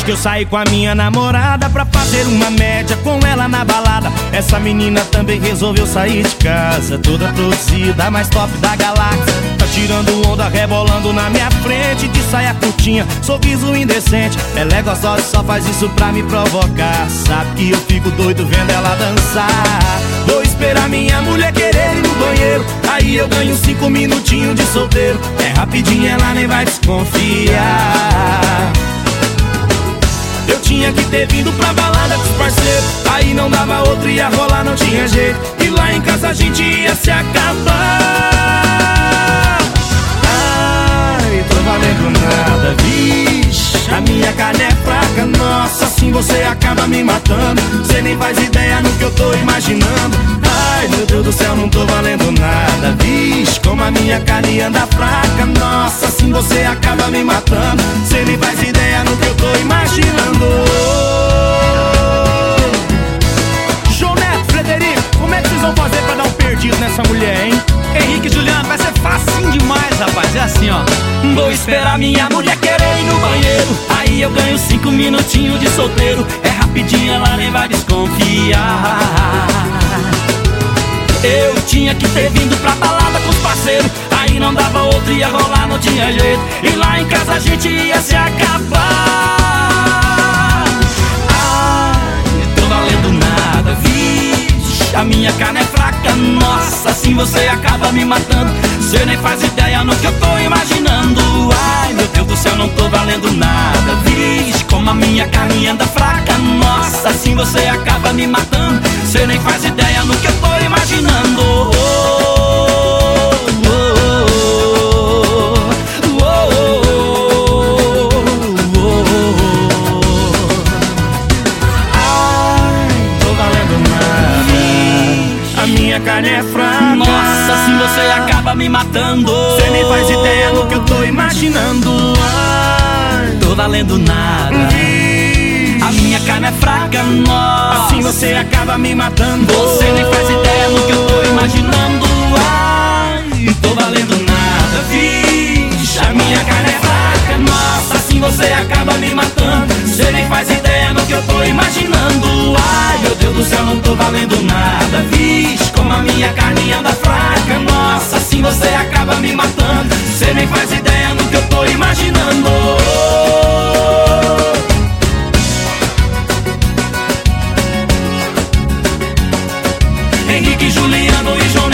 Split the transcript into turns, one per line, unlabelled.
que eu saí com a minha namorada pra fazer uma média com ela na balada. Essa menina também resolveu sair de casa, toda produzida, mais top da galáxia. Tá tirando onda, rebolando na minha frente, de saia curtinha, sorriso indecente. Ela é gostosa e só faz isso pra me provocar. Sabe que eu fico doido vendo ela dançar. Vou esperar minha mulher querer ir no banheiro, aí eu ganho 5 minutinhos de solteiro. É rapidinho, ela nem vai desconfiar. Eu tinha que ter vindo pra balada com os parceiros, aí não dava outro, ia rolar, não tinha jeito. E lá em casa a gente ia se acabar. Ai, tô valendo nada, vixe, a minha carne é fraca, nossa, assim você acaba me matando. Cê nem faz ideia no que eu tô imaginando. Ai, meu Deus do céu, não tô valendo nada, vixe, como a minha carne anda fraca, nossa, assim você acaba me matando. Cê nem faz ideia no que eu tô imaginando. João Neto, Frederico, como é que vocês vão fazer pra dar um perdido nessa mulher, hein?
Henrique e Juliano, vai ser facinho demais, rapaz. É assim, ó.
Vou esperar minha mulher querer ir no banheiro, aí eu ganho 5 minutinhos de solteiro. É rapidinho, ela nem vai desconfiar. Eu tinha que ter vindo pra balada com os parceiros, aí não dava outro, ia rolar, não tinha jeito. E lá em casa a gente ia se acabar. Ai, tô valendo nada, vixe, a minha carne é fraca, nossa, assim você acaba me matando. Cê nem faz ideia no que eu tô imaginando. Ai, meu Deus do céu, não tô valendo nada, vixe, como a minha carne anda fraca, nossa, assim você acaba me matando. Cê nem faz ideia no que eu tô imaginando.
Minha carne é fraca,
nossa, assim você acaba me matando.
Cê nem faz ideia no que eu tô imaginando. Ai,
tô valendo nada, a minha carne é fraca, nossa,
assim você acaba me matando.
Você nem faz ideia no que eu tô imaginando. Ai, tô valendo nada, vixe, a minha carne é fraca, nossa, assim você acaba me matando. Você nem faz ideia no que eu tô imaginando. Ai, meu Deus do céu, não tô valendo nada, vixe, como a minha carne anda fraca, nossa, assim você acaba me matando. Você nem faz ideia no que eu tô imaginando. Henrique, Juliano e João